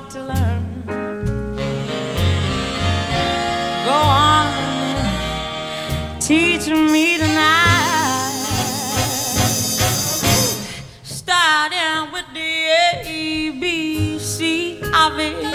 got to learn. Go on, teach me tonight. Starting with the ABC of it.